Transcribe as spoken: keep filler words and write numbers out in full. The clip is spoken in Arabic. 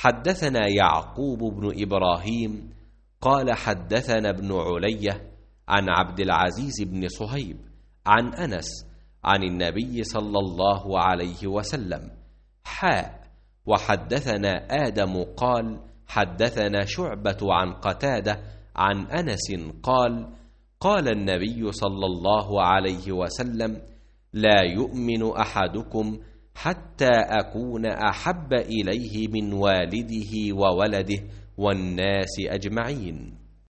حدثنا يعقوب بن إبراهيم قال حدثنا ابن علية عن عبد العزيز بن صهيب عن أنس عن النبي صلى الله عليه وسلم حاء. وحدثنا آدم قال حدثنا شعبة عن قتادة عن أنس قال قال النبي صلى الله عليه وسلم لا يؤمن أحدكم حتى أكون أحب إليه من والده وولده والناس أجمعين.